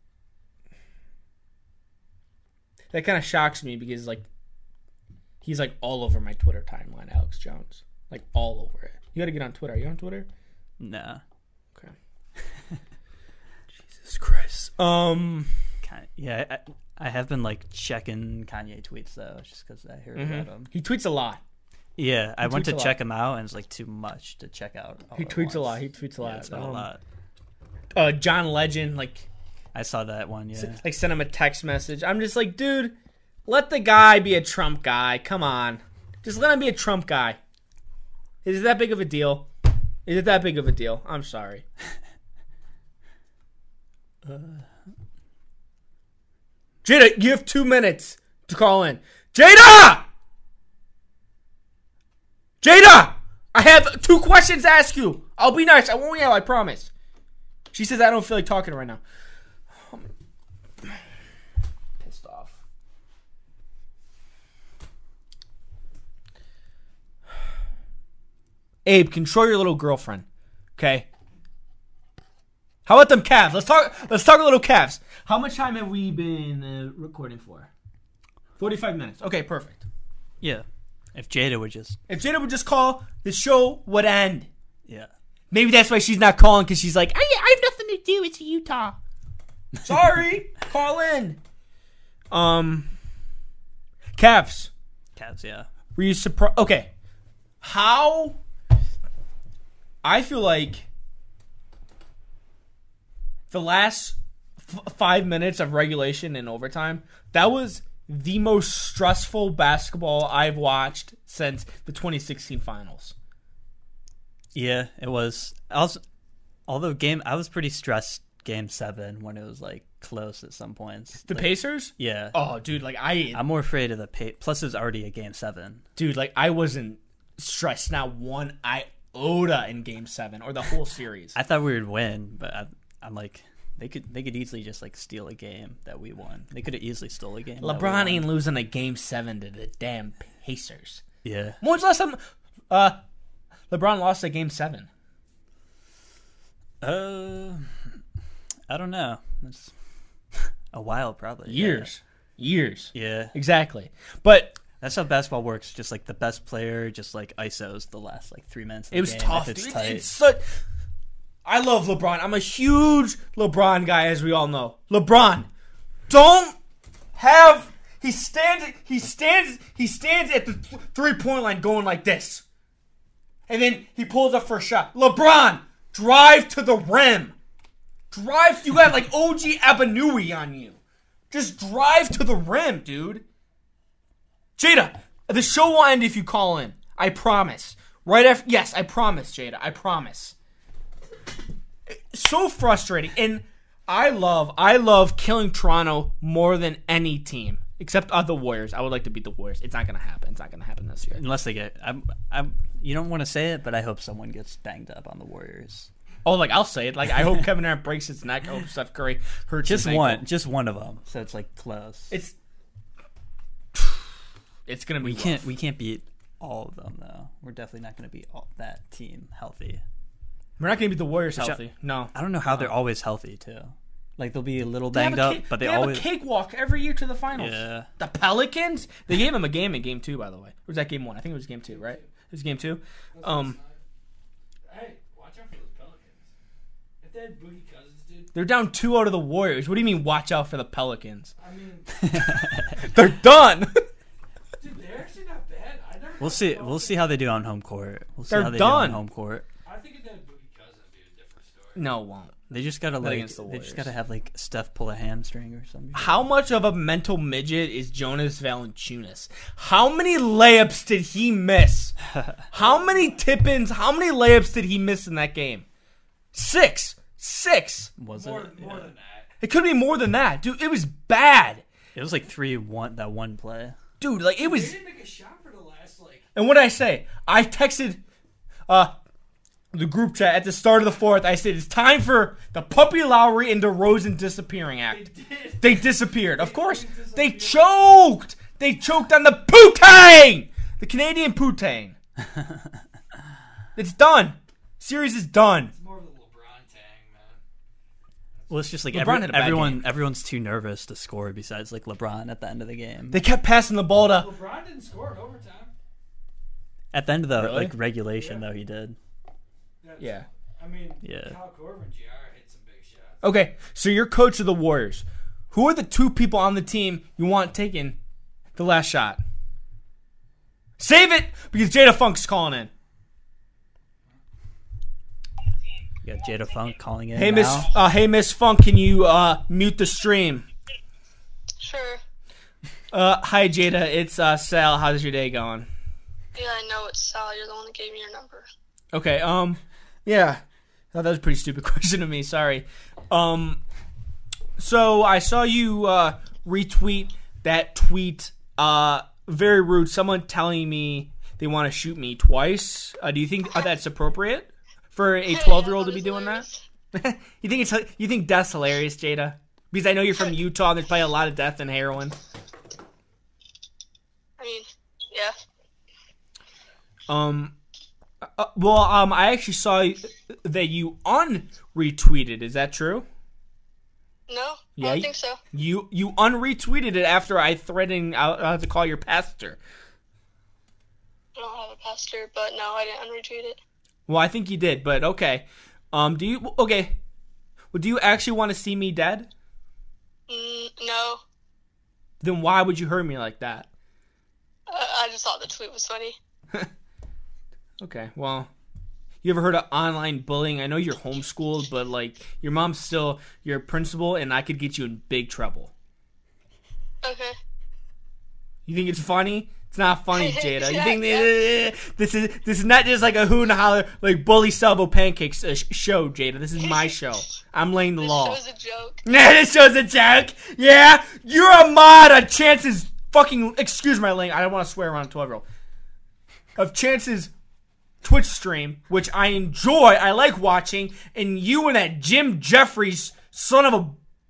that kind of shocks me because like he's like all over my Twitter timeline, Alex Jones, like all over it. You got to get on Twitter. Are you on Twitter? Nah. Okay. Jesus Christ. Um. Kind yeah, I, I have been like checking Kanye tweets though, just because I heard Mm-hmm. about him. He tweets a lot. Yeah, I He went tweets to a lot. check him out, and it's like too much to check out. all He at tweets a lot. once. He tweets a Yeah, lot. it's been a Um, lot. Uh, John Legend, like, I saw that one. Yeah. like sent him a text message. I'm just like, dude, let the guy be a Trump guy. Come on, just let him be a Trump guy. Is it that big of a deal? Is it that big of a deal? I'm sorry. uh. Jada, you have two minutes to call in. Jada! Jada! I have two questions to ask you. I'll be nice. I won't yell, I promise. She says I don't feel like talking right now. Pissed off. Abe, control your little girlfriend. Okay? How about them Cavs? Let's talk let's talk a little Cavs. How much time have we been uh, recording for? forty-five minutes. Okay, perfect. Yeah. If Jada would just. If Jada would just call, the show would end. Yeah. Maybe that's why she's not calling, because she's like, I, I have nothing to do. It's Utah. Sorry. Call in. Um, Cavs. Cavs, yeah. Were you surprised? Okay. How? I feel like the last f- five minutes of regulation and overtime, that was the most stressful basketball I've watched since the twenty sixteen finals. Yeah, it was. I was, although game, I was pretty stressed game seven when it was like close at some points. The Like, Pacers? Yeah. Oh, dude, like I, I'm more afraid of the pay. Plus, it was already a game seven. dude, like I wasn't stressed not one iota in Game Seven or the whole series. I thought we would win, but I, I'm like, they could they could easily just like steal a game that we won. They could have easily stole a game. that we LeBron won. ain't losing a Game Seven to the damn Pacers. Yeah. When was the last time uh, LeBron lost a Game Seven? Uh, I don't know. It's a while, probably. Years, years, Yeah. yeah. exactly. But That's how basketball works. Just like the best player, just like I S Os the last like three minutes. Of the it was game, tough. If it's dude. tight. It's such. I love LeBron. I'm a huge LeBron guy, as we all know. LeBron, don't have. He stands. He stands. He stands at the th- three point line, going like this, and then he pulls up for a shot. LeBron, drive to the rim. Drive. You got like O G Abenui on you. Just drive to the rim, dude. Jada, the show will end if you call in. I promise. Right after. Yes, I promise, Jada. I promise. So frustrating, and I love, I love killing Toronto more than any team, except uh, the Warriors. I would like to beat the Warriors. It's not gonna happen. It's not gonna happen this year. Unless they get, I'm, I'm. You don't want to say it, but I hope someone gets banged up on the Warriors. Oh, like I'll say it. Like I hope Kevin Durant breaks his neck. I hope Steph Curry hurts Just his ankle. one, just one of them. So it's like close. It's it's gonna be. we rough. can't, we can't beat all of them though. We're definitely not going to beat all, that team healthy. We're not gonna beat the Warriors Which I- healthy. No. I don't know how they're always healthy too. Like they'll be a little They have banged a up, cake- but they, they have always. a cakewalk every year to the finals. Yeah. The Pelicans, they gave him a game in game two, by the way. Or was that game one? I think it was game two, right? It was game two. Um, Hey, watch out for those Pelicans. If If they had Boogie Cousins, dude. They're down two out of the Warriors. What do you mean? Watch out for the Pelicans. I mean, They're done. dude, they're actually not bad. I never. We'll see. We'll see how they do on home court. We'll see They're how they done. do on home court. I think if they had Boogie Cousins, it'd be a different story. No, it won't. They just gotta Not like. against the They just Warriors. gotta have like Steph pull a hamstring or something. How much of a mental midget is Jonas Valanciunas? How many layups did he miss? How many tip-ins? How many layups did he miss in that game? Six. Six. Was More, it? more Yeah. than that. It could be more than that. Dude, it was bad. It was like three one that one play. Dude, like, it They was... didn't make a shot for the last, like... And what did I say? I texted uh, the group chat at the start of the fourth. I said, it's time for the Puppy Lowry and DeRozan disappearing They act. did. They disappeared. Of course, always they disappear. choked. They choked on the Poutine. The Canadian Poutine. It's done. Series is done. It's more of the LeBron tang, man. Well, it's just like LeBron every, had a bad everyone. game. Everyone's too nervous to score. Besides like LeBron at the end of the game. They kept passing the ball to... LeBron didn't score in overtime. At the end of the Really? like regulation, Yeah. though, he did. That's, Yeah. I mean, Yeah. Kyle Korver and J R hit some big shots. Okay, so you're coach of the Warriors. Who are the two people on the team you want taking the last shot? Save it, because Jada Funk's calling in. You got Jada Funk calling in. Hey, Miss. now. Uh, hey, Miss Funk. Can you uh, mute the stream? Sure. Uh, hi, Jada. It's uh, Sal. How's your day going? Yeah, I know it's Sal. You're the one that gave me your number. Okay. Um. Yeah. Oh, that was a pretty stupid question to me. Sorry. Um. So I saw you uh, retweet that tweet. Uh, very rude. Someone telling me they want to shoot me twice. Uh, do you think uh, that's appropriate for a twelve-year-old to be doing that? you think it's you think death's hilarious, Jada? Because I know you're from Utah. And there's probably a lot of death in heroin. I mean, yeah. Um. Uh, well, um, I actually saw that you unretweeted. Is that true? No, Yeah, I don't you- think so. You you unretweeted it after I threatened I'll, I'll have to call your pastor. I don't have a pastor, but no, I didn't unretweet it. Well, I think you did, but okay. Um, do you okay? Well, do you actually want to see me dead? Mm, no, Then why would you hurt me like that? uh, I just thought the tweet was funny. Okay, well, you ever heard of online bullying? I know you're homeschooled, but like your mom's still your principal, and I could get you in big trouble. Okay. You think it's funny? It's not funny, Jada. You Yeah, think yeah. this is this is not just like a hoot and holler like bully Salvo Pancakes uh, sh- show, Jada. This is my show. I'm laying the This law. show's a joke. Nah, this show's a joke. Yeah, you're a mod of Chance's fucking. Excuse my language. I don't want to swear around a twelve-year-old. Of Chance's Twitch stream, which I enjoy. I like watching, and you and that Jim Jeffries son of a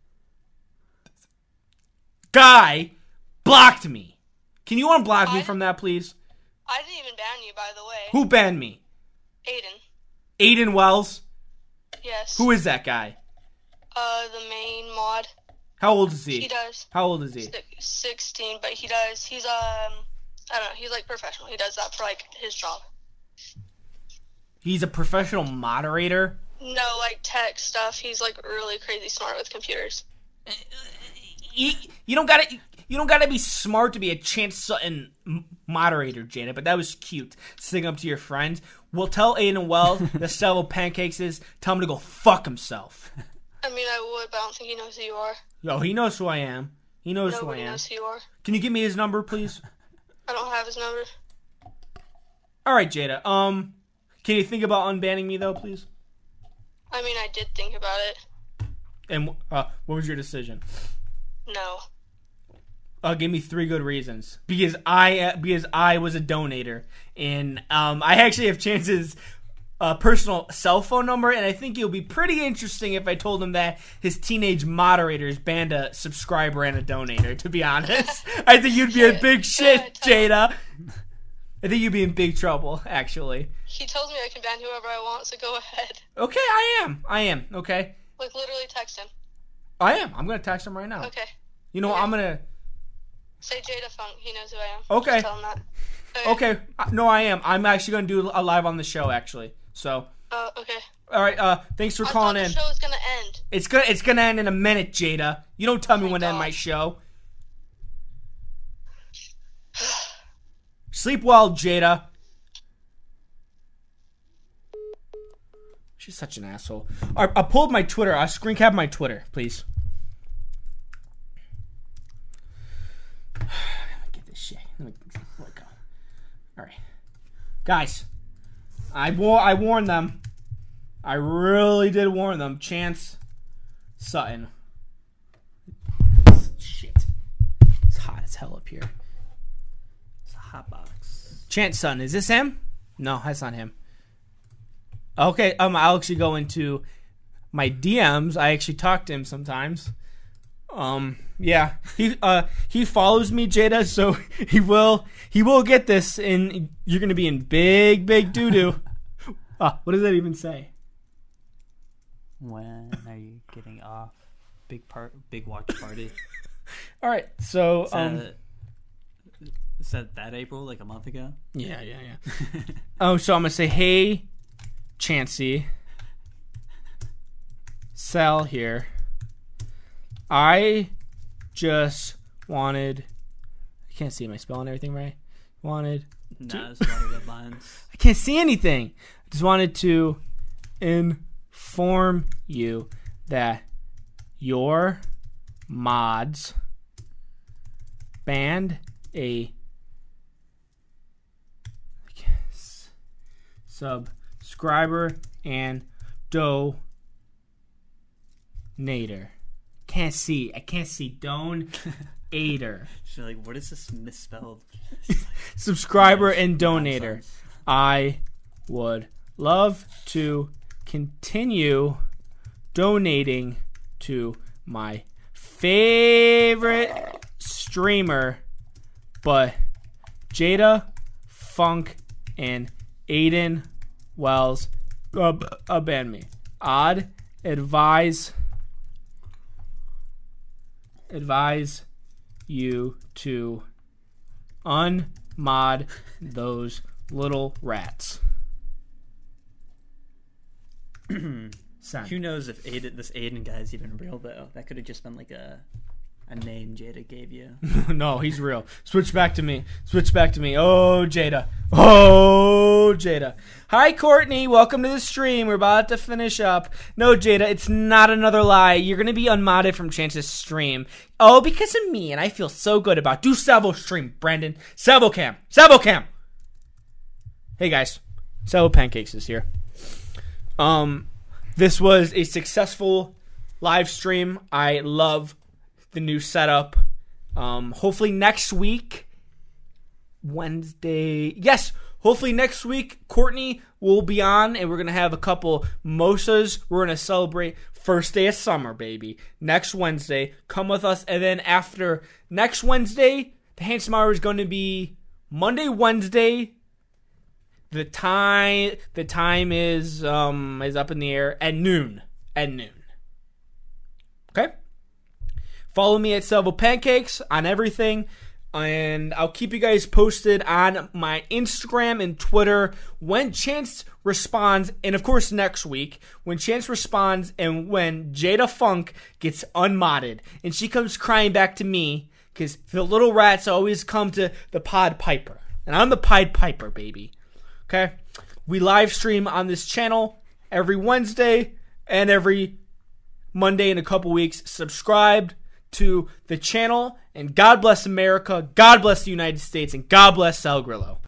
guy blocked me. Can you unblock me I- from that, please? I didn't even ban you, by the way. Who banned me? Aiden. Aiden Wells. Yes. Who is that guy? Uh, the main mod. How old is he? He does. How old is he? Si- sixteen, but he does. He's, um, I don't know. He's like professional. He does that for like his job. He's a professional moderator. No, like tech stuff. He's like really crazy smart with computers. You, you don't gotta. You don't gotta be smart to be a Chance Sutton m- moderator, Janet. But that was cute. Sing up to your friends. We'll tell Aiden Wells the Salvo Pancakes is. Tell him to go fuck himself. I mean, I would, but I don't think he knows who you are. Yo, he knows who I am. He knows who I Nobody am. knows who you are. Can you give me his number, please? I don't have his number. All right, Jada. Um, can you think about unbanning me though, please? I mean, I did think about it. And uh, what was your decision? No. Uh, give me three good reasons. Because I uh, because I was a donator, and um, I actually have Chance's uh, personal cell phone number, and I think it'll be pretty interesting if I told him that his teenage moderators banned a subscriber and a donator. To be honest, I think you'd be in big shit, Jada. I think you'd be in big trouble, actually. He tells me I can ban whoever I want, so go ahead. Okay, I am. I am. Okay, Like, literally text him. I am. I'm gonna text him right now. Okay. You know, what? I'm gonna. Say Jada Funk. He knows who I am. Okay. Just tell him that. Okay, uh, no, I am. I'm actually going to do a live on the show, actually. So, Oh, okay. All right. Uh, thanks for I calling thought in. the show was gonna end. It's gonna it's gonna end in a minute, Jada. You don't tell me Oh my when to end God. my show. Sleep well, Jada. She's such an asshole. I, I pulled my Twitter. I screen cap my Twitter, please. Get this shit. Let me, let it go. All right, guys. I war I warned them. I really did warn them. Chance Sutton. Shit. It's hot as hell up here. It's a hot box. Chance Sutton. Is this him? No, that's not him. Okay, um, I'll actually go into my D Ms. I actually talk to him sometimes. Um, yeah, he uh he follows me, Jada, so he will he will get this, and you're gonna be in big big doo doo. uh, what does that even say? When are you getting off? Big part, big watch party. All right, so Is um, that, is that that April, like a month ago? yeah, yeah, yeah. Oh, so I'm gonna say, hey, Chancey, Sal here. I just wanted. I can't see. Am I spelling everything right? Wanted. Nah, there's a lot of red lines. I can't see anything. I just wanted to inform you that your mods banned a subscriber and donator. Can't see. I can't see. Donator. She's like, what is this misspelled? Subscriber and donator. Nonsense. I would love to continue donating to my favorite streamer, but Jada Funk and Aiden Wells uh, abandoned me. I'd advise advise you to unmod those little rats. Son. Who knows if Aiden, this Aiden guy is even real, though? That could have just been like a a name Jada gave you. No, he's real. Switch back to me. Switch back to me. Oh, Jada. Oh, Jada. Hi, Courtney. Welcome to the stream. We're about to finish up. No, Jada, it's not another lie. You're going to be unmodded from Chance's stream. Oh, because of me, and I feel so good about. Do Salvo stream, Brandon. Salvo cam. Salvo cam. Hey, guys. Salvo Pancakes is here. Um, this was a successful live stream. I love the new setup. Um, hopefully next week, Wednesday. Yes, hopefully next week, Courtney will be on, and we're gonna have a couple mimosas. We're gonna celebrate first day of summer, baby. Next Wednesday, come with us, and then after next Wednesday, the Handsome Hour is going to be Monday, Wednesday. The time, the time is um is up in the air at noon. At noon. Okay. Follow me at Salvo Pancakes on everything, and I'll keep you guys posted on my Instagram and Twitter when Chance responds, and of course next week when Chance responds and when Jada Funk gets unmodded and she comes crying back to me because the little rats always come to the Pod Piper, and I'm the Pied Piper, baby. Okay, we live stream on this channel every Wednesday and every Monday in a couple weeks. Subscribe to the channel, and God bless America, God bless the United States, and God bless Sal Grillo.